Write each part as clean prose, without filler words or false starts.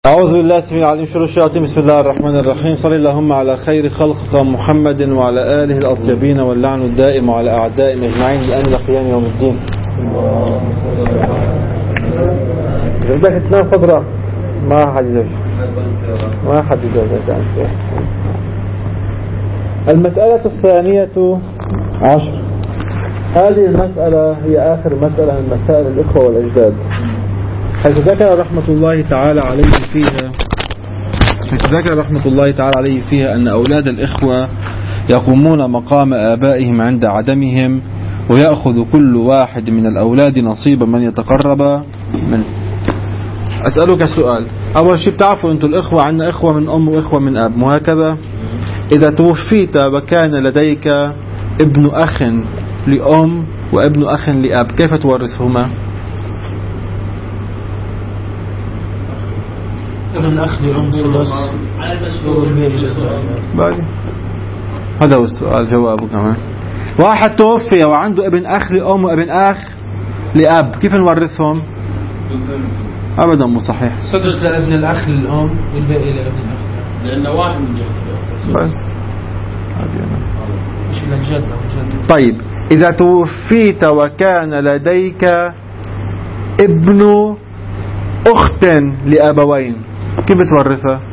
أعوذ بالله السميع العليم من شرور الشياطين. بسم الله الرحمن الرحيم. صلى اللهم على خير خلقك محمد وعلى آله الأطيبين واللعن الدائم على أعدائهم أجمعين الآن إلى قيام يوم الدين. إذا بدك تنام فضرة ما حد يزوج. المسألة الثانية عشر. هذه المسألة هي آخر مسألة من مسائل الإخوة والأجداد، حيث ذكر رحمة الله تعالى عليه فيها أن أولاد الإخوة يقومون مقام آبائهم عند عدمهم، ويأخذ كل واحد من الأولاد نصيبا من يتقرب منه. أسألك سؤال. أول شيء بتعرفوا أنتم الإخوة عندنا إخوة من أم وإخوة من أب، وهكذا إذا توفيت وكان لديك ابن أخ لأم وابن أخ لأب، كيف تورثهما؟ ابن أخ لأم ثلث هذا هو السؤال، جوابه كمان. واحد توفي وعنده ابن أخ لأم وابن أخ لأب، كيف نورثهم؟ أبدا مو صحيح. سدس لابن الأخ للأم والباقي لابن الأخ، لأنه واحد من جهة مش للجد. طيب إذا توفيت وكان لديك ابن أخت لأبوين، كيف بتورثها؟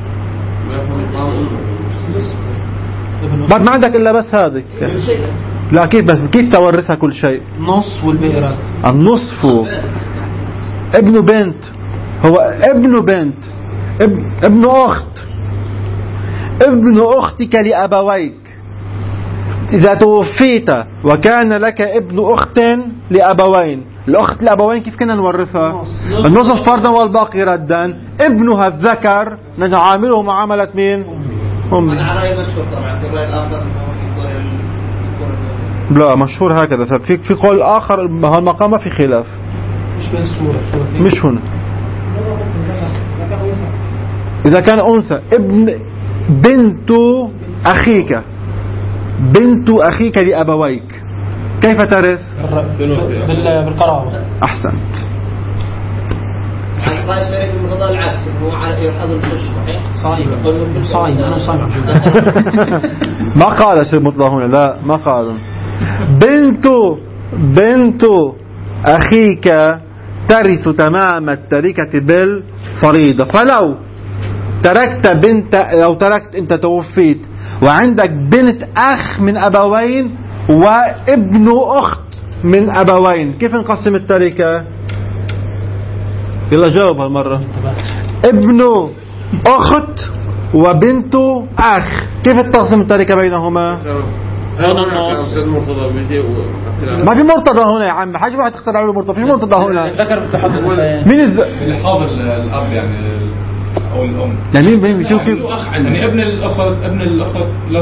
بعد ما عندك إلا بس هذه. لا كيف تورثها كل شيء؟ نص والباقي النصف. ابن بنت هو ابن بنت ابن أخت، ابن أختك لأبويك. إذا توفيت وكان لك ابن أخت لأبوين، الأخت لأبوين كيف كنا نورثها؟ النصف فرضا والباقي ردا. ابنها الذكر نعامله معاملة مين؟ أمي. لا مشهور هكذا. في قول آخر هالمقام ما في خلاف، مش هنا. إذا كان أنثى بنت أخيك لأبويك، كيف ترث؟ بالقرابة. أحسنت. العكس هو يحضر صحيح صايم أنا صايم. ما قال شيء مطلق هنا، لا ما قال. بنت أخيك ترث تمام التركة بالفريضة. فلو تركت أنت توفيت وعندك بنت أخ من أبوين وابن أخت من أبوين، كيف نقسم التركة؟ يلا جاوب هالمرة. ابن أخت وبنت أخ، كيف تقسم التركة بينهما؟ ما في مرتضى هنا يا عم، حاجة واحد تخترع له مرتضى، في مرتضى هنا. مين الحاضر الأب يعني أو الأم؟ يعني مين شو كيف؟ يعني ابن الأخت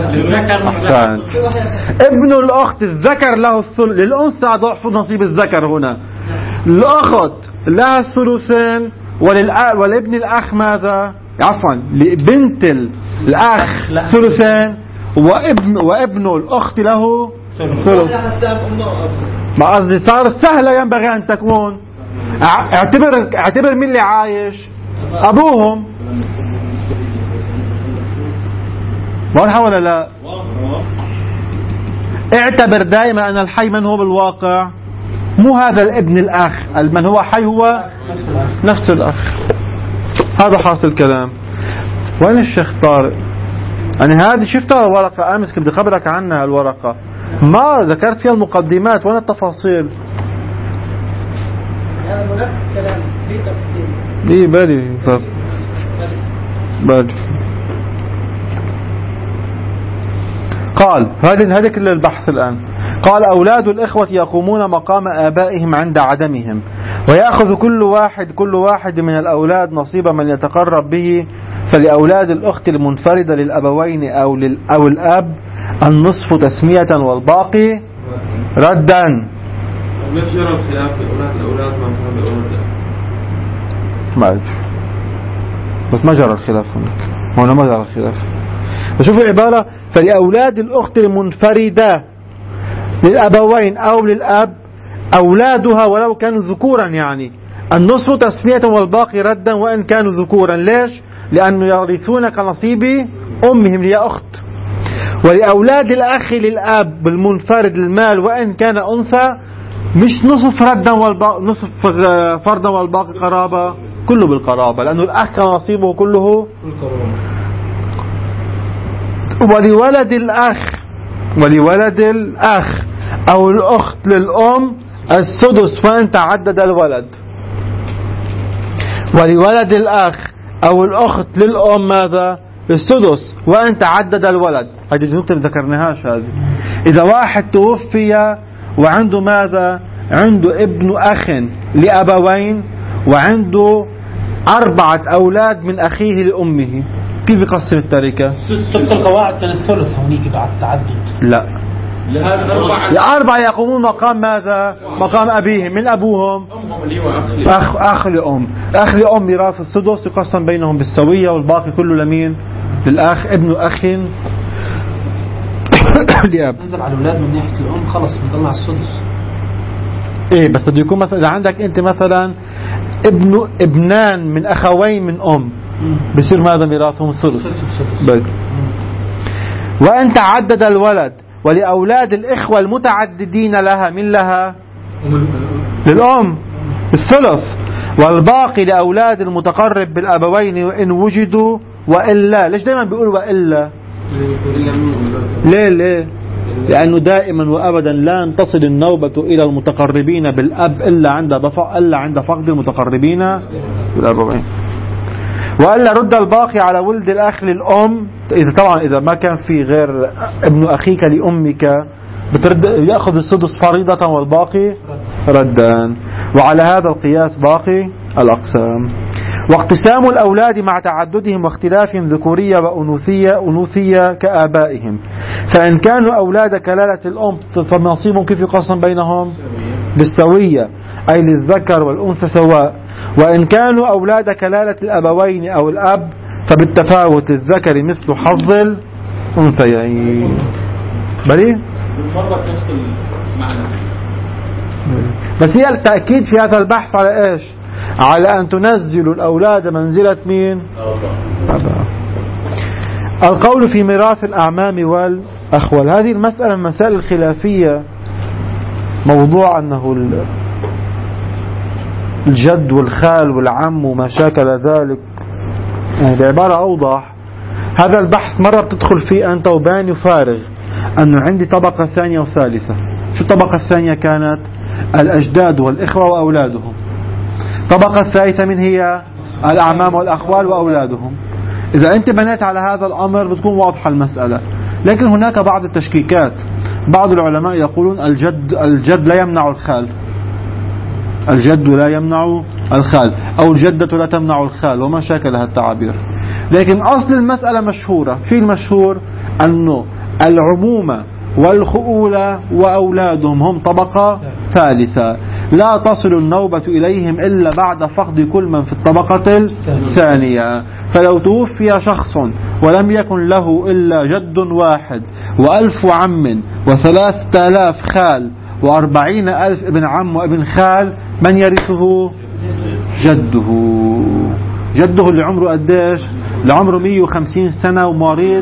ابن الأخت الذكر له الثلث، للأنثى ضعف نصيب الذكر هنا. الأخت لها الثلثين، ولابن الأخ ماذا؟ عفوا لبنت الأخ ثلثين، وابن الأخت له ثلث. ما قصدي صارت سهلة ينبغي أن تكون. اعتبر مين اللي عايش؟ أبوهم. واضحة ولا لا؟ اعتبر دائما أن الحي من هو بالواقع؟ مو هذا الابن الأخ، من هو حي هو نفس الأخ. هذا حاصل الكلام. وين الشيخ طارق؟ يعني هذه شفت الورقة أمس كنت خبرك عنها. الورقة ما ذكرت فيها المقدمات، وين التفاصيل؟ إيه بالي. قال هذا كل البحث الآن. قال أولاد الإخوة يقومون مقام آبائهم عند عدمهم، ويأخذ كل واحد من الأولاد نصيبا من يتقرب به. فلأولاد الأخت المنفردة للأبوين أو الأب النصف تسمية والباقي ردا. ليش جرى الخلاف في الأولاد ما أدري، بس ما جرى الخلاف هنا ما جرى الخلاف. فشوفوا العبارة: فلأولاد الأخت المنفردة للأبوين أو للأب أولادها ولو كانوا ذكورا، يعني النصف تسمية والباقي ردا وإن كانوا ذكورا. ليش؟ لأنه يرثون كنصيب أمهم هي أخت. ولأولاد الأخ للأب بالمنفرد المال وإن كان أنثى، مش نصف ردا والباقي نصف فردا والباقي قرابة، كله بالقرابة، لأنه الأخ كان نصيبه كله. ولولد الأخ أو الأخت للأم السدس وإن تعدد الولد. ولولد الأخ أو الأخت للأم ماذا؟ السدس وإن تعدد الولد. هذه النقطة ذكرناهاش. هذه إذا واحد توفي وعنده ماذا؟ عنده ابن أخ لأبوين وعنده 4 أولاد من أخيه لأمه، كيف يقسم التركة؟ طبق القواعد كان الثلث هونيك بعد التعدد. لا، الأربعة يقومون مقام ماذا؟ مقام أبيهم. من أبوهم؟ أخ لأم. أخ لأم ميراث السدس يقسم بينهم بالسوية، والباقي كله لمين؟ للأخ ابن أخ لأب. نزل على الأولاد من ناحية الأم خلص بنطلع السدس. إيه بس بده يكون مثلا إذا عندك أنت مثلا ابنان من أخوين من أم، بصير ماذا ميراثهم؟ الثلث. وأن تعدد الولد ولأولاد الإخوة المتعددين لها من لها؟ للأم الثلث. والباقي لأولاد المتقرب بالأبوين وإن وجدوا وإلا. ليش دائما بيقولوا وإلا؟ ليه؟ لأنه دائما وأبدا لا تصل النوبة إلى المتقربين بالأب إلا عند فقد المتقربين بالأبوين. وإلا رد الباقي على ولد الأخ للأم. إذا ما كان في غير ابن أخيك لأمك بترد يأخذ السدس فريضة والباقي ردا. وعلى هذا القياس باقي الأقسام. واقتسام الأولاد مع تعددهم واختلافهم ذكورية وأنوثية كآبائهم. فإن كانوا أولاد كلالة الأم فنصيبهم كيف يقسم بينهم؟ بالسوية، أي للذكر والأنثى سواء. وإن كانوا أولاد كلالة الأبوين أو الأب فبالتفاوت، الذكر مثل حظ الأنثيين. بلي؟ نفس المعنى. بس هي التأكيد في هذا البحث على إيش؟ على أن تنزل الأولاد منزلة مين؟ القول في ميراث الأعمام والأخوال. هذه المسألة من المسائل الخلافية، موضوع أنه الجد والخال والعم وما شاكل ذلك، يعني بعبارة أوضح. هذا البحث مرة بتدخل فيه أنت وباني وفارغ أنه عندي طبقة ثانية وثالثة. شو الطبقة الثانية؟ كانت الأجداد والإخوة وأولادهم. الطبقة الثالثة من هي؟ الأعمام والأخوال وأولادهم. إذا أنت بنيت على هذا الأمر بتكون واضحة المسألة. لكن هناك بعض التشكيكات. بعض العلماء يقولون الجد لا يمنع الخال، الجد لا يمنع الخال، أو الجدة لا تمنع الخال، وما شاكل هالتعابير. لكن أصل المسألة مشهورة. في المشهور أنه العمومة والخؤولة وأولادهم هم طبقة ثالثة، لا تصل النوبة إليهم إلا بعد فقد كل من في الطبقة الثانية. فلو توفي شخص ولم يكن له إلا جد واحد 1000 عم 3000 خال 40,000 ابن عم وابن خال، من يرثه؟ جده اللي عمره قديش؟ اللي عمره 150 سنة ومريض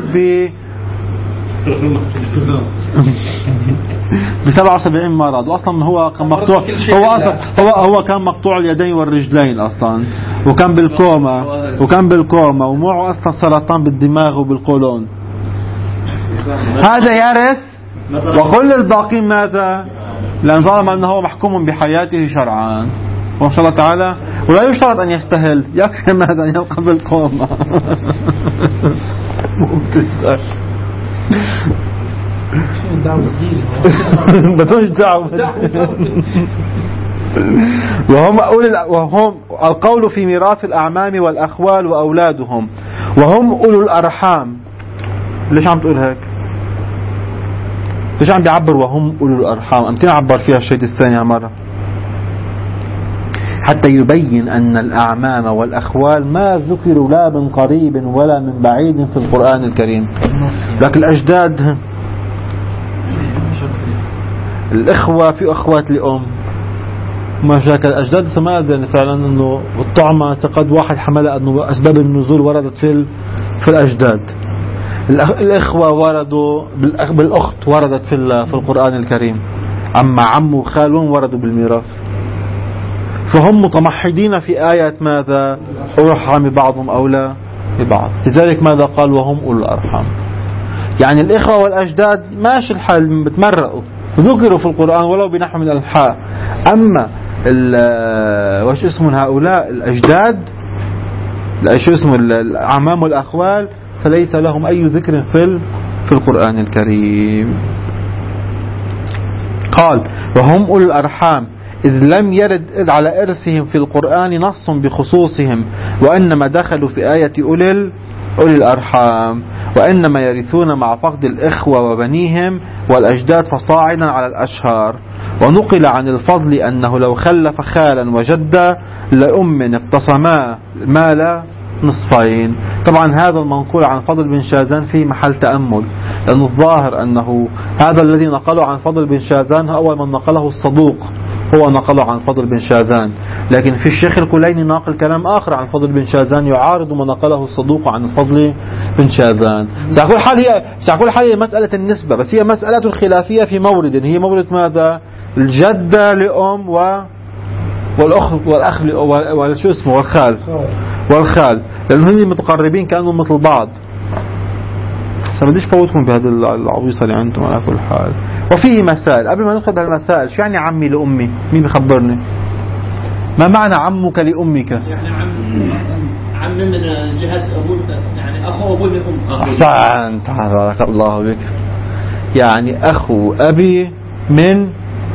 ب77 مرض، واصلا هو كان مقطوع، هو كان مقطوع اليدين والرجلين اصلا، وكان بالكوما ومعه اصلا سرطان بالدماغ وبالقولون. هذا يرث، وكل الباقين ماذا؟ لأن ظلم أنه هو محكوم بحياته شرعا وإن شاء الله تعالى، ولا يشترط أن يستهل، يكفي ماذا؟ أن يبقى بالقومة. بدون دعوة. وهم القول في ميراث الأعمام والأخوال وأولادهم، وهم أولو الأرحام. ليش عم تقول هيك؟ ليش عم بيعبر وهم أولو الأرحام؟ أمتى عبر فيها الشيء الثاني مرة؟ حتى يبين أن الأعمام والأخوال ما ذكروا لا من قريب ولا من بعيد في القرآن الكريم. لكن الأجداد، الإخوة في أخوات لأم، مشاكل الأجداد سمعت يعني فعلا أنه الطعمة قد واحد حملها أنه أسباب النزول وردت في الأجداد. الإخوة وردوا بالأخت وردت في القرآن الكريم، أما عم وخال وردوا بالميراث. فهم متمحضين في آية ماذا؟ أرحم بعضهم أولى ببعض. لذلك ماذا قال وهم أولو الأرحام؟ يعني الإخوة والأجداد ماشي الحال بتمرقوا، ذكروا في القرآن ولو بنحو من الحاء. أما وش اسم هؤلاء الأجداد، شو اسم الأعمام والأخوال، فليس لهم أي ذكر في القرآن الكريم. قال وهم أولو الأرحام إذ لم يرد على إرثهم في القرآن نص بخصوصهم، وإنما دخلوا في آية أولي الأرحام، وإنما يرثون مع فقد الإخوة وبنيهم والأجداد فصاعدا على الأشهر. ونقل عن الفضل أنه لو خلف خالا وجدا لأم اقتسما مال نصفين. طبعا هذا المنقول عن فضل بن شاذان في محل تأمل، لأن الظاهر أنه هذا الذي نقله عن فضل بن شاذان أول من نقله الصدوق هو نقله عن فضل بن شاذان، لكن في الشيخ الكليني ناقل كلام آخر عن فضل بن شاذان يعارض ما نقله الصدوق عن فضل بن شاذان. سأقول حال هي مسألة النسبة، بس هي مسألة خلافية في مورد، هي مورد ماذا؟ الجدة لأم والأخ والشو اسمه والخال، لأنهم هني متقربين كأنهم مثل بعض. بديش فوتكم بهذه العويصة اللي عندكم على كل حال. وفيه مسائل قبل ما ندخل بهالمسائل. شو يعني عمي لأمي؟ مين بيخبرني؟ ما معنى عمك لأمك؟ يعني عم من جهة أبوك، يعني أخو أبوي من أم. أحسنت، بارك الله بك. يعني أخو أبي من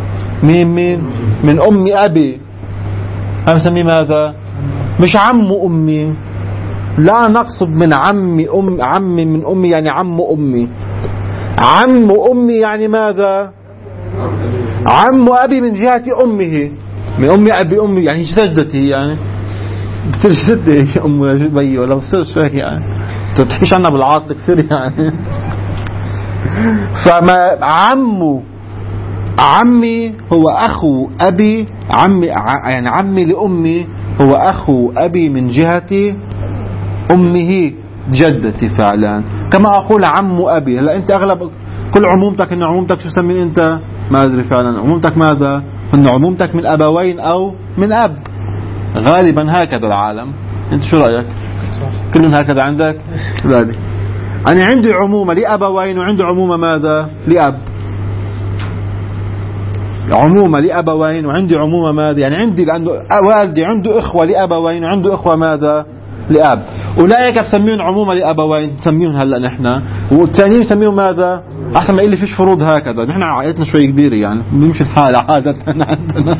من أم أبي، هم نسميه ماذا؟ مش عم أمي، لا نقصد من عمي من أمي يعني عم أمي. عم أمي يعني ماذا؟ عم أبي من جهة أمه، من أمي أبي أمي يعني سجدتي، يعني بتصير جدتي أم ولا بي ولا بتصيرش هيك، يعني أنت تحكيش عنها بالعاطل كثير يعني. فما عمي هو أخو أبي، يعني عمي لأمي هو أخو أبي من جهة أمه جدتي فعلا. كما أقول عم أبي. هلا أنت أغلب كل عمومتك إن عمومتك شو سمين أنت؟ ما أدري فعلا عمومتك ماذا؟ إن عمومتك من أبوين أو من أب، غالبا هكذا العالم. أنت شو رأيك؟ كلهم هكذا عندك؟ بالي أنا عندي عمومة لأبوين وعندي عمومة ماذا؟ لأب. عمومة لأبوين وعندي عمومة ماذا؟ يعني عندي لأنه والدي عنده إخوة لأبوين وعنده إخوة ماذا؟ لأب. أولئك بسميهم عمومة لأبوين، نسميهم هلأ نحن، والثانيين بسميهم ماذا؟ أحسن ما يقول لي فيش فروض هكذا. نحن عائلتنا شوي كبيرة يعني بيمشي الحال عادة عندنا.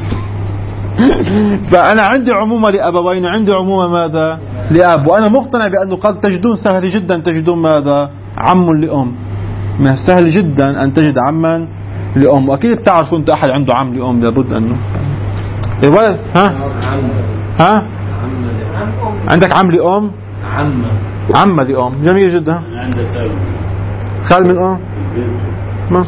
فأنا عندي عمومة لأبوين وعندي عمومة ماذا؟ لأب. وأنا مقتنع بأنه قد تجدون سهل جدا تجدون ماذا؟ عم لأم. ما سهل جدا أن تجد عما لأم. وأكيد بتعرفوا أنت أحد عنده عم لأم، لابد أنه الولد ها عندك عم لأم؟ عم لأم، جميل جدا. خال من أم؟ ما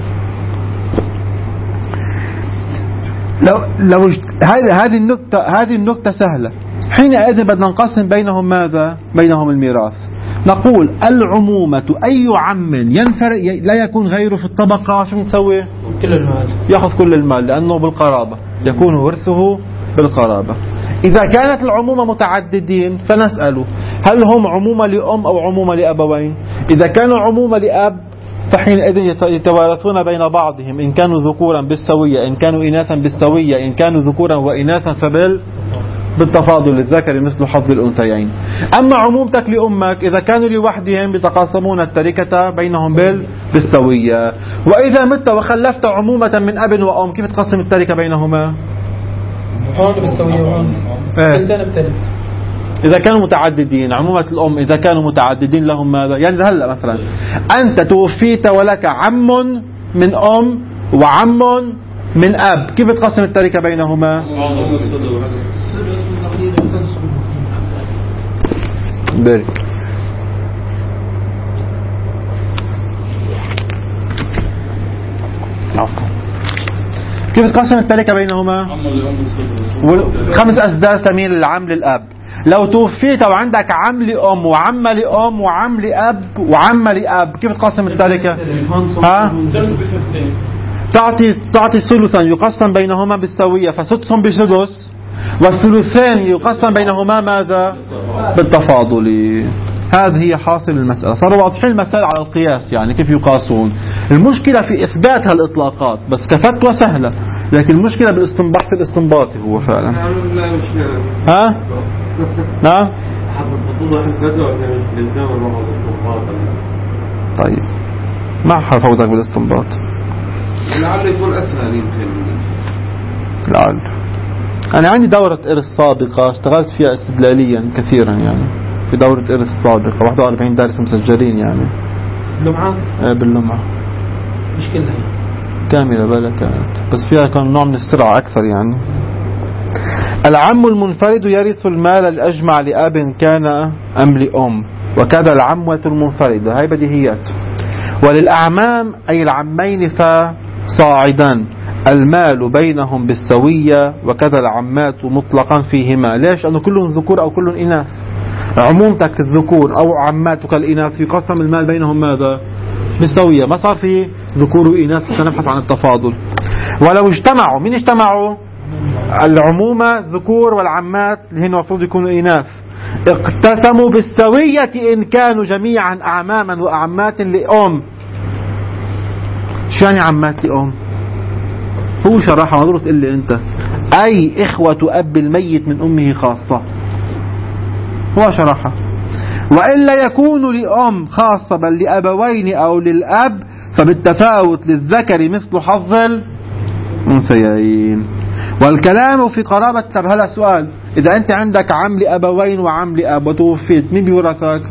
لو هذه النكتة سهلة. حينئذ بدنا نقسم بينهم ماذا؟ بينهم الميراث. نقول العمومة أي عم ينفرد لا يكون غيره في الطبقة، شو نسوي؟ كل المال، يأخذ كل المال لأنه بالقرابة، يكون ورثه بالقرابة. إذا كانت العمومة متعددين فنسأل هل هم عمومة لأم أو عمومة لأبوين؟ إذا كانوا عمومة لأب فحينئذ يتوارثون بين بعضهم، إن كانوا ذكورا بالسوية، إن كانوا إناثا بالسوية، إن كانوا ذكورا وإناثا بالتفاضل، للذكر مثل حظ الأنثيين. أما عمومتك لأمك إذا كانوا لوحدهم بيتقاسمون التركة بينهم بالسوية. وإذا مت وخلفت عمومة من أب وأم كيف تقسم التركة بينهما؟ هون بالسوية وهون إذا كانوا متعددين. عمومة الأم إذا كانوا متعددين لهم ماذا؟ يعني هلأ مثلا أنت توفيت ولك عم من أم وعم من أب، كيف تقسم التركة بينهما؟ بارك. كيف تقسم التركة بينهما؟ 5 أسداس تميل للعم للأب. لو توفيت وعندك عم لأم وعم لأم وعم لأب وعم لأب، كيف تقسم التركة؟ ها؟ تعطي ثلثا يقسم بينهما بالسوية، فسدس بسدس، والثلثان يقسم بينهما ماذا؟ بالتفاضل. هذه هي حاصل المسألة. صاروا واضحين المسائل على القياس، يعني كيف يقاسون. المشكلة في إثبات هالإطلاقات، بس كفتوى سهلة، لكن المشكلة بالاستنباط الاستنباطي هو فعلا. ها؟ نعم. طيب ما حفوضك بالاستنباط. لعل يكون أسهل يمكن. لعل. أنا عندي دورة إرث سابقة اشتغلت فيها استدلاليا كثيرا، يعني في دورة إرث سابقة 41 دارس مسجلين يعني. باللمعة؟ باللمعة. مش كلها كاملة بلا كانت، بس فيها كان نوع من السرعة أكثر يعني. العم المنفرد يرث المال الأجمع لأب كان أم لأم، وكذا العموة المنفردة، هاي بديهيات. وللأعمام أي العمين فصاعدا المال بينهم بالسوية، وكذا العمات مطلقا فيهما. ليش؟ أنه كلهم ذكور أو كلهم إناث. عمومتك الذكور أو عماتك الإناث يقسم المال بينهم ماذا؟ بالسوية، ما صار في ذكور وإناث حتى نبحث عن التفاضل. ولو اجتمعوا، من اجتمعوا؟ العمومة ذكور والعمات اللي هن المفروض يكونوا إناث، اقتسموا بالسوية إن كانوا جميعا أعماما وأعمات لأم. شو يعني عمات لأم؟ هو شرحها، ما ضروري تقول لي أنت. أي إخوة أب الميت من أمه خاصة، هو شرحها. وإلا يكون لأم خاصة بل لأبوين أو للأب، فبالتفاوت للذكر مثل حظ الأنثيين. والكلام في قرابة. طب هلا سؤال، إذا أنت عندك عم لأبوين وعم لأب وتوفيت، مين بيورثك؟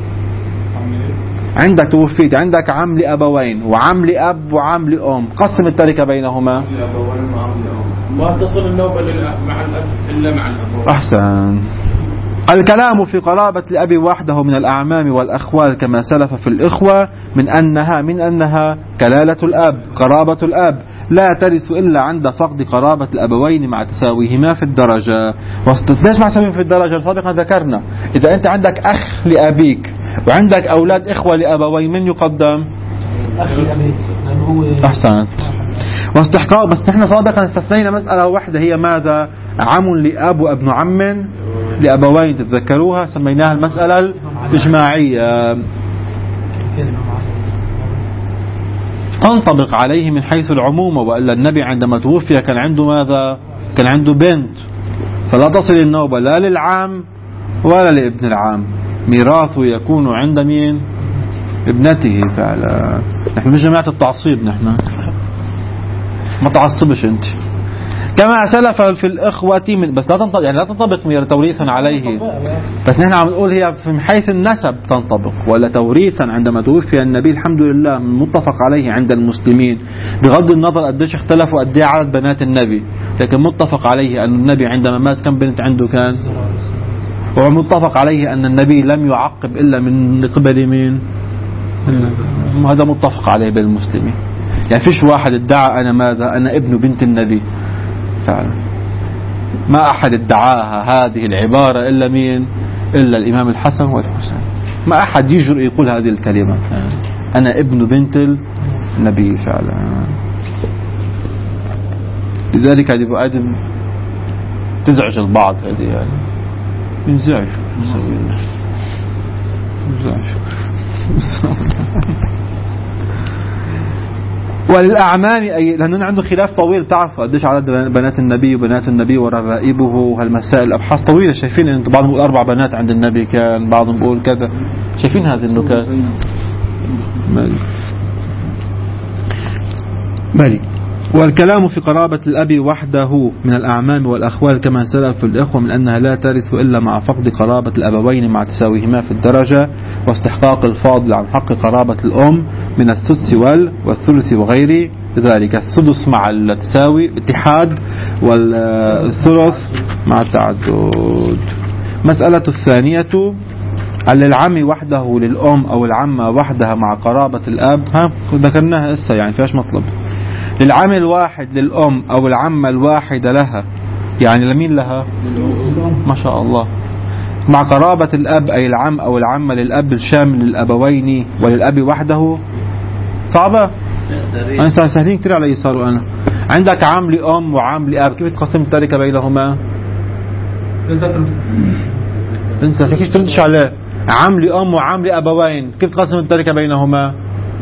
عندك توفيت عندك عم لأبوين وعم لأب وعم لأم، قسم التركة بينهما. ما تصل النوبة مع الأب إلا مع الأب. أحسن. الكلام في قرابة الأب وحده من الأعمام والأخوال كما سلف في الإخوة من أنها كلالة الأب، قرابة الأب لا ترث إلا عند فقد قرابة الأبوين مع تساويهما في الدرجة. ليش مع تساويهما في الدرجة؟ سابقا ذكرنا إذا أنت عندك أخ لأبيك وعندك أولاد إخوة لأبوين، من يقدم؟ أخ لأبيك. أحسنت. واستحقاق. بس نحن سابقا استثنينا مسألة واحدة، هي ماذا؟ عم لأب وابن عم لأبوين، تتذكروها، سميناها المسألة الإجماعية. تنطبق عليه من حيث العمومة، وإلا النبي عندما توفي كان عنده ماذا؟ كان عنده بنت، فلا تصل النوبة لا للعام ولا لابن العام، ميراثه يكون عند مين؟ ابنته. فعلا نحن مش جماعة التعصيب، نحن ما تعصبش انت. كما سلف في الإخوة من، بس لا تنطبق، يعني لا تنطبق توريثا عليه، بس نحن عم نقول هي من حيث النسب تنطبق، ولا توريثا عندما توفي النبي الحمد لله متفق عليه عند المسلمين، بغض النظر قديش اختلفوا قد ايه عدد بنات النبي، لكن متفق عليه أن النبي عندما مات كم بنت عنده كان، ومتفق عليه أن النبي لم يعقب إلا من قبل مين؟ هذا متفق عليه بين المسلمين. يعني فيش واحد ادعى أنا ماذا؟ أنا ابن بنت النبي. فعلا ما أحد ادعاها هذه العبارة إلا مين؟ إلا الإمام الحسن والحسين. ما أحد يجرؤ يقول هذه الكلمة، أنا ابن بنت النبي. فعلا لذلك هذه بقادم تزعج البعض، هذه يعني ينزعج وللأعمام أي، لأنه عنده خلاف طويل، تعرفوا قديش عدد بنات النبي وبنات النبي وربائبه وهالمسائل، أبحاث طويلة. شايفين أنتم بعضهم يقول 4 بنات عند النبي كان، بعضهم يقول كذا. شايفين هذه النكات؟ مالي. والكلام في قرابة الأب وحده من الأعمام والأخوال كما سلف في الإخوة من أنها لا ترث إلا مع فقد قرابة الأبوين مع تساويهما في الدرجة، واستحقاق الفاضل عن حق قرابة الأم من السدس والثلث وغير ذلك. السدس مع التساوي اتحاد، والثلث مع التعدد. مسألة الثانية للعم وحده للأم أو العمة وحدها مع قرابة الأب. ذكرناها إسا، يعني فيهاش مطلب. للعم الواحد للأم أو العمة الواحدة لها، يعني لمين لها؟ ما شاء الله. مع قرابة الأب أي العم أو العمة للأب الشامل للأبوين وللأب وحده. صعبة؟ أنا سهلين كتير على يسار. أنا عندك عم لأم وعم لأب، كيف تقسم التركة بينهما؟ انت شكيش تردش عليه. عم لأم وعم لأبوين، كيف تقسم التركة بينهما؟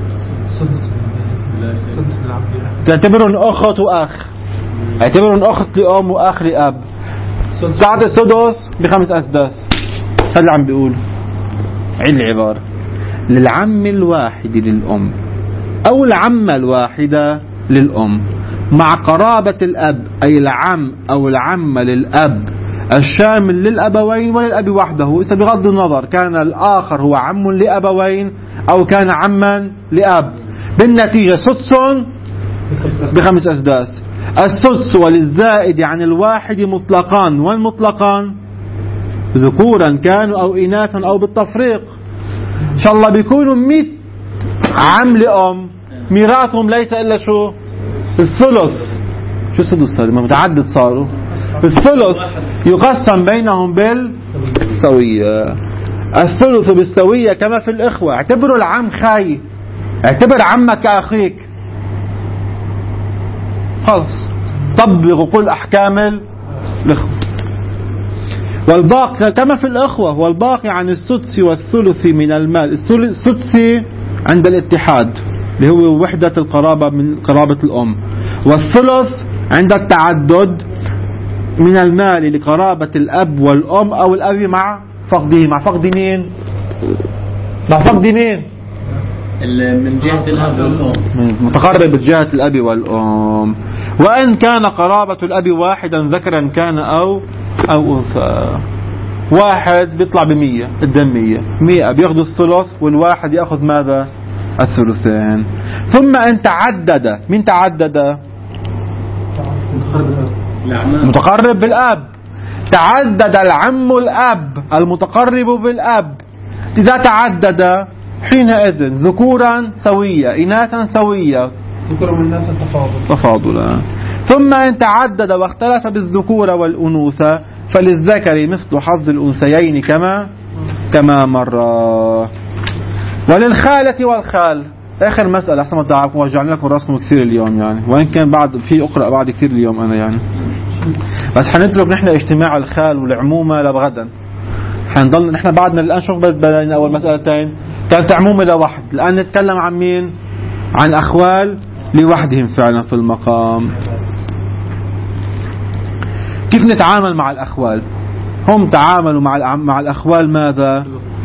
تعتبرهم أخت وأخ، اعتبرهم أخت لأم وأخ لأب. بعد السدس ب5 أسداس. هذا اللي عم بيقول. عيد العبارة. للعم الواحد للأم أو العمة الواحدة للأم مع قرابة الأب أي العم أو العمة للأب الشامل للأبوين وللأب وحده. إذا بغض النظر كان الآخر هو عم لأبوين أو كان عما لأب، بالنتيجة سدس ب5 أسداس. السدس وللزائد عن الواحد مطلقان، والمطلقان ذكورا كانوا أو إناثا أو بالتفريق. إن شاء الله بيكونوا 100 عم لأم، ميراثهم ليس إلا شو؟ الثلث. شو السدس هذا؟ متعدد صاروا. الثلث يقسم بينهم بالسوية. الثلث بالسوية كما في الإخوة. اعتبروا العم خاي، اعتبر عمك كأخيك، خلص طبقوا كل أحكام الإخوة. والباقي كما في الإخوة، والباقي عن السدس والثلث من المال. السدس عند الاتحاد اللي هو وحدة القرابة من قرابة الأم، والثلث عند التعدد من المال لقرابة الأب والأم أو الأب مع فقده. مع فقد مين؟ مع فقد مين؟ من جهة الأب والأم، متقرب بجهة الأب والأم. وإن كان قرابة الأب واحدا ذكرا كان أو أنثى. واحد بيطلع ب100 قدام 100 بياخذوا الثلث، والواحد يأخذ ماذا؟ الثلثين. ثم إن تعدد، من تعدد؟ متقرب بالأب. تعدد العم الأب المتقرب بالأب، إذا تعدد حينئذ ذكورا سوية إناثا سوية، ذكور والإناث تفاضلا. ثم إن تعدد واختلف بالذكور والأنوثة فللذكر مثل حظ الأنثيين كما مر. وللخالة والخال آخر مسألة. أحسن ما تعرفوا وجعلنا لكم رأسكم كثير اليوم يعني، وإن كان بعد في أقرأ بعد كثير اليوم أنا يعني، بس حنترك نحن اجتماع الخال والعمومة لبغدا. حنضل نحن بعدنا الآن شوف بدنا أول مسألتين كانت عمومة لوحد، الآن نتكلم عن مين؟ عن أخوال لوحدهم فعلا في المقام. كيف نتعامل مع الأخوال؟ هم تعاملوا مع الأخوال ماذا؟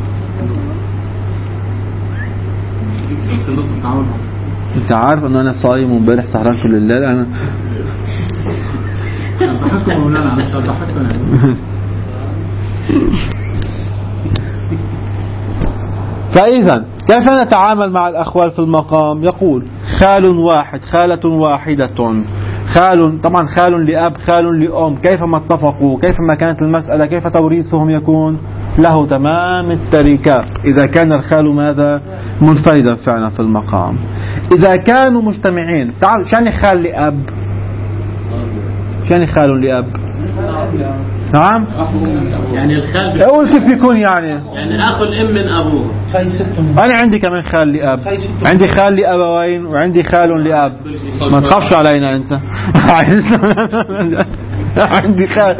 انت عارف ان انا صايم وامبارح سهران كل الليل. انا ضحكوا مولانا عشان ضحكنا. فإذا كيف نتعامل مع الأخوال في المقام؟ يقول خال واحد، خالة واحدة، خال طبعا خال لأب، خال لأم، كيفما اتفقوا، كيفما كانت المسألة، كيف توريثهم يكون له تمام التركة إذا كان الخال ماذا؟ منفردا فعلا في المقام. إذا كانوا مجتمعين، تعال شان خال لأب، شان خال لأب؟ نعم يعني الخال أقول كيف يكون يعني أخو الأم من أبوه. أنا عندي كمان خال لأب، عندي خال لأبوين وعندي خال لأب. ما تخافش علينا أنت. عندي خال،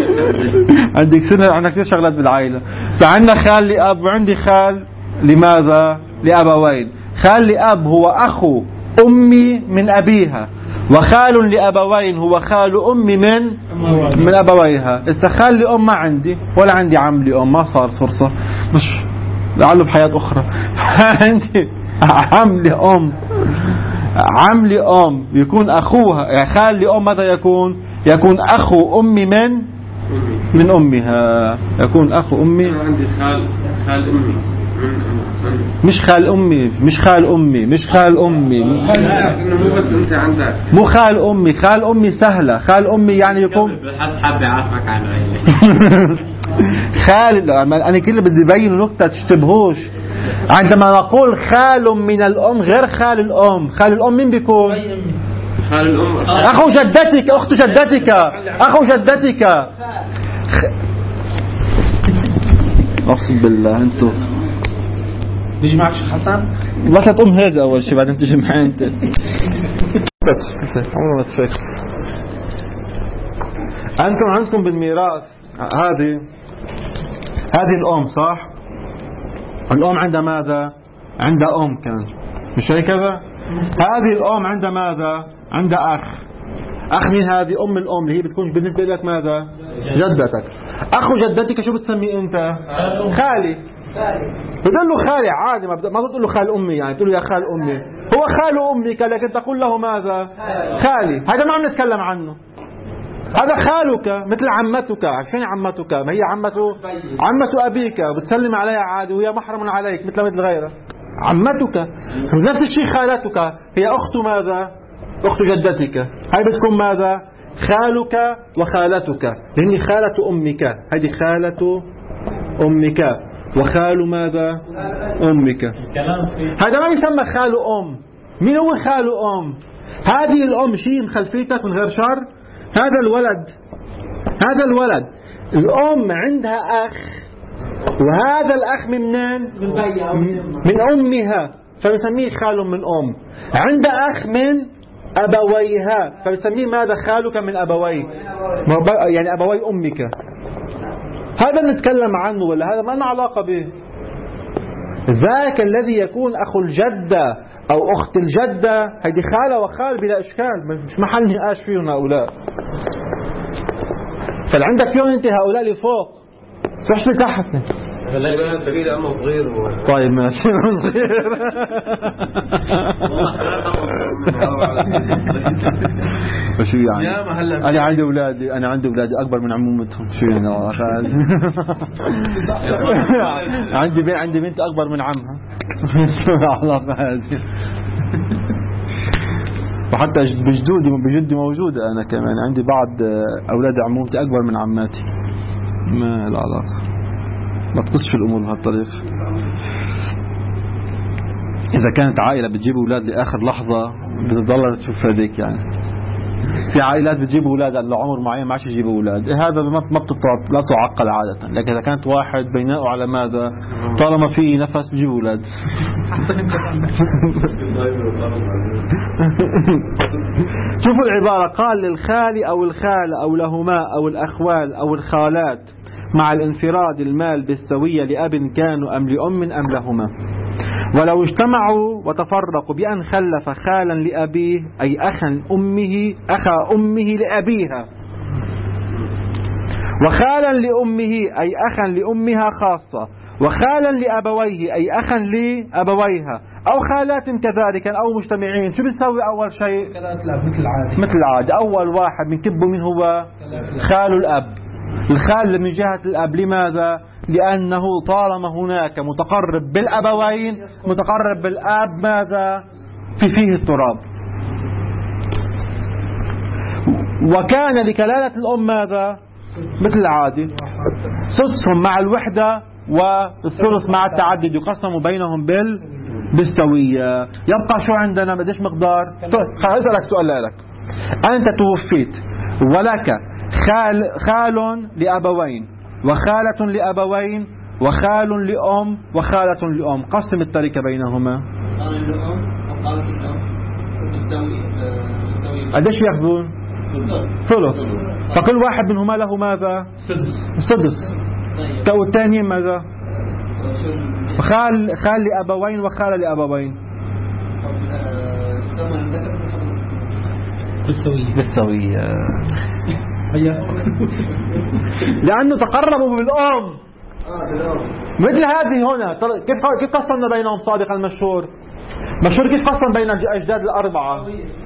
عندك كثير شغلات بالعائلة. فعندنا خال لأب وعندي خال لماذا؟ لأبوين. خال لأب هو أخو أمي من أبيها، وخال لأبوين هو خال أمي من أبويها. إذا خال لأم ما عندي ولا عندي عم لأم، ما صار فرصة، مش لعله بحياة أخرى. عندي عم لأم، عم لأم يكون أخوها، يعني خال لأم ماذا يكون؟ يكون أخو أمي من أمها، يكون أخو أمي. أنا عندي خال أمي مش خال أمي، مش خال أمي، مش خال أمي، مو بس أنت عندك، مو خال أمي. خال أمي سهلة، خال أمي يعني يكون بحس حابة يعرفك عن العيلة. خال، أنا كله بدي أبين نقطة تشتبهوش. عندما نقول خال من الأم غير خال الأم. خال الأم مين بيكون؟ خال الأم أخو جدتك، أخت جدتك، أخو جدتك. أقسم بالله أنتو بيجي معك شيخ حسن؟ بس تقوم هذا أول شيء بعدين تجي معي أنت. عمره ما تفكر. أنتم عندكم بالميراث هذه الأم صح؟ الأم عندها ماذا؟ عندها أم كان مش هكذا؟ هذه الأم عندها ماذا؟ عندها أخ مين هذه؟ أم الأم اللي هي بتكون بالنسبة لك ماذا؟ جدتك. أخو جدتك شو بتسميه أنت؟ خالي. بتقول له خالي عادي، ما بتقول له خال أمي، يعني بتقول له يا خال أمي، هو خال أمك لكن تقول له ماذا؟ خالي. هذا ما عم نتكلم عنه، هذا خالك مثل عمتك. عشان عمتك ما هي عمة أبيك، بتسلم عليها عادي وهي محرم عليك مثل غيرها. عمتك نفس الشيء. خالتك هي أخت ماذا؟ أخت جدتك. هاي بتكون ماذا؟ خالك وخالتك، لأني خالة أمك. هذه خالة أمك وخال ماذا؟ أمك. هذا ما يسمى خال أم. مين هو خال أم؟ هذه الأم شيء مخلفيتك من غير شر. هذا الولد الأم عندها أخ، وهذا الأخ منين؟ من أمها، فبسميه خال من أم. عند أخ من أبويها، فبسميه ماذا؟ خالك من أبوي، يعني أبوي أمك. هذا نتكلم عنه ولا هذا ما لنا علاقة به؟ ذاك الذي يكون أخو الجدة أو أخت الجدة، هذه خالة وخال بلا إشكال، مش محل نقاش فيهم هؤلاء. فالعندك فيهم أنت هؤلاء اللي فوق، تروحش لتحت. لا يقول أنت كبير أما صغير. طيب ماشي صغير. وشو يعني؟ أنا عندي أولادي أكبر من عمومتهم. شو يعني؟ عندي بنت أكبر من عمها. شو العلاقة هذه؟ وحتى بجدي موجودة. أنا كمان عندي بعض أولاد عمومتي أكبر من عماتي. ما العلاقة؟ ما تقصش الأمور بهالطريقة. إذا كانت عائلة بتجيب أولاد لآخر لحظة بتضل تشوف هذيك. يعني في عائلات بتجيب أولاد لعمر معين ما عادش يجيبوا أولاد. هذا لا تعقل عادة. لكن إذا كانت واحد بيناء على ماذا؟ طالما في نفس بتجيب أولاد. شوفوا العبارة، قال للخال أو الخالة أو لهما أو الأخوال أو الخالات مع الانفراد المال بالسوية لأب كانوا أم لأم أم لهما، ولو اجتمعوا وتفرقوا بأن خلف خالا لأبيه أي أخا أمه لأبيها، وخالا لأمه أي أخا لأمها خاصة، وخالا لأبويه أي أخا لأبويها، أو خالات كذلك أو مجتمعين. شو بنسوي أول شيء؟ مثل العادة. أول واحد بنكبه من هو؟ خال الأب. الخال من جهة الأب. لماذا؟ لأنه طالما هناك متقرب بالأبوين متقرب بالأب ماذا؟ فيه التراب. وكان لكلالة الأم ماذا؟ مثل العادة، سدسهم مع الوحدة والثلث مع التعدد يقسم بينهم بالسوية. يبقى شو عندنا؟ بديش مقدار. طيب أسألك سؤال لك. أنت توفيت ولك خال لأبوين وخالة لأبوين وخال لأم وخالة لأم، قسم التركة بينهما. قديش يأخذون؟ ثلث. فكل واحد منهما له ماذا؟ سدس. والثاني ماذا؟ خال لأبوين وخال لأبوين بالسوية. لأنه تقربوا بالأم. مثل هذه هنا كيف قسمنا بينهم سابقا؟ المشهور كيف قسم بين الأجداد الأربعة؟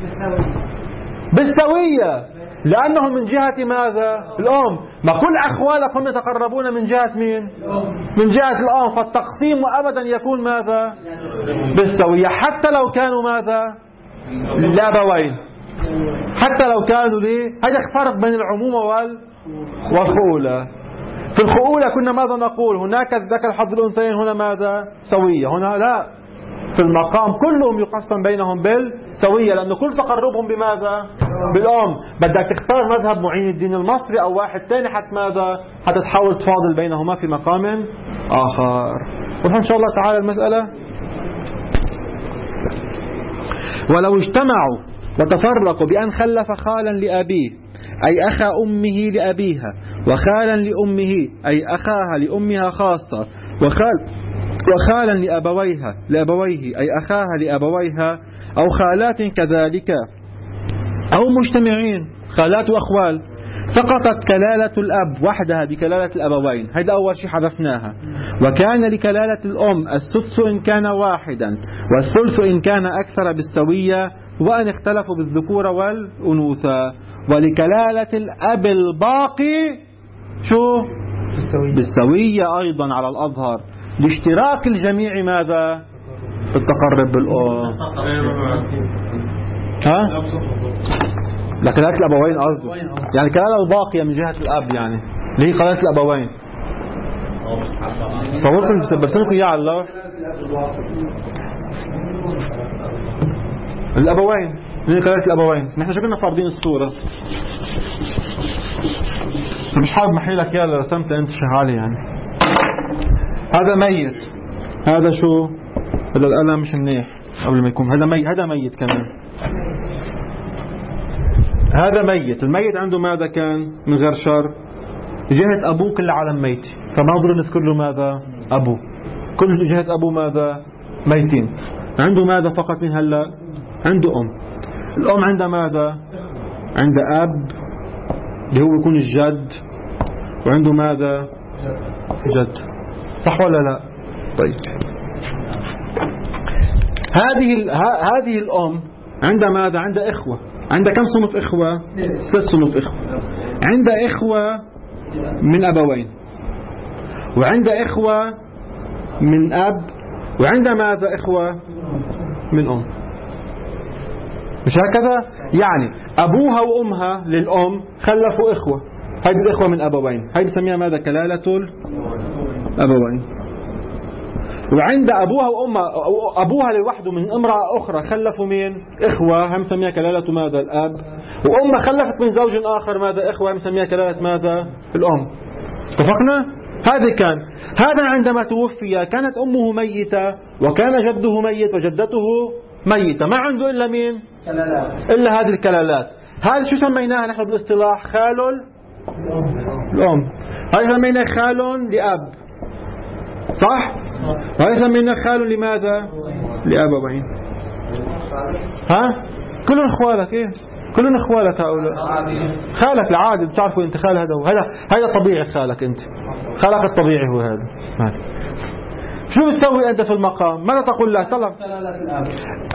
بالسوية. لأنهم من جهة ماذا؟ الأم. ما كل أخوالكم يتقربون من جهة مين؟ من جهة الأم. فالتقسيم أبدا يكون ماذا؟ بالسوية، حتى لو كانوا ماذا؟ الأبوين، حتى لو كانوا هذا فرق بين العمومة والخؤولة. في الخؤولة كنا ماذا نقول؟ هناك الذكر حظ الأنثيين، هنا ماذا؟ سوية. هنا لا، في المقام كلهم يقسم بينهم بالسوية، لأنه كل تقربهم بماذا؟ بالأم. بدك تختار مذهب معين الدين المصري أو واحد تاني ماذا؟ حتى تحاول تفاضل بينهما في مقام آخر. وإن شاء الله تعالى المسألة. ولو اجتمعوا وتفرقوا بأن خلف خالا لأبيه أي أخا أمه لأبيها، وخالا لأمه أي أخاها لأمها خاصة، وخالا لأبويه أي أخاها لأبويها، أو خالات كذلك، أو مجتمعين خالات وأخوال، سقطت كلالة الأب وحدها بكلالة الأبوين. هذا أول شيء حذفناها. وكان لكلالة الأم السدس إن كان واحدا، والثلث إن كان أكثر بالسوية، وأن اختلفوا بالذكورة والأنوثة. ولكلالة الأب الباقي شو؟ بالسوية أيضا على الأظهر، لاشتراك الجميع ماذا؟ التقرب بالأم. ها؟ لكلالة الأبوين قصده، يعني كلالة الباقية من جهة الأب، يعني اللي هي كلالة الأبوين. فوركم برسلكم إياه على اللوح. الأبوين من كلالة الأبوين، نحن شكلنا فاردين الصورة، مش حابب محيلك يا اللي رسمت أنت شغالي. يعني هذا ميت، هذا شو؟ هذا القلم مش منيح قبل ما يكون هذا ميت، هذا ميت كمان، هذا ميت. الميت عنده ماذا كان من غير شر؟ جهة أبوه كل عالم ميت، فما ضروري نذكر له ماذا؟ أبوه. كل جهة أبوه ماذا؟ ميتين. عنده ماذا فقط من هلا؟ عنده أم. الأم عندها ماذا؟ عندها أب اللي هو يكون الجد، وعنده ماذا؟ جد. صح ولا لا؟ طيب، هذه الأم عندها ماذا؟ عندها إخوة. عندها كم صنف إخوة؟ 3 صنف إخوة. عندها إخوة من أبوين، وعندها إخوة من أب، وعندها ماذا؟ إخوة من أم. مش هكذا؟ يعني أبوها وأمها للأم خلفوا إخوة، هذه الإخوة من أبوين، هذه بسميها ماذا؟ كلالة الأبوين. وعند أبوها وأمها، أبوها لوحده من امرأة أخرى خلفوا مين؟ إخوة، هم سميها كلالة ماذا؟ الأب. وأمها خلفت من زوج آخر ماذا؟ إخوة، هم سميها كلالة ماذا؟ الأم. اتفقنا؟ هذا عندما توفي كانت أمه ميتة، وكان جده ميت، وجدته ميتة، ما عنده إلا مين؟ إلا هذه الكلالات. هذا شو سميناها نحن بالاصطلاح؟ خال الأم. هذا سميناه خال لأب، صح؟ وهذا سميناه خال لماذا؟ لأبوين. ها؟ كلهم اخوالك. ايه كلهم اخوالك هؤلاء. خالك العادي، بتعرفوا انت خال هذا طبيعي. خالك انت، خالك الطبيعي هو هذا. شو بتسوي انت في المقام؟ ماذا تقول له؟ طلب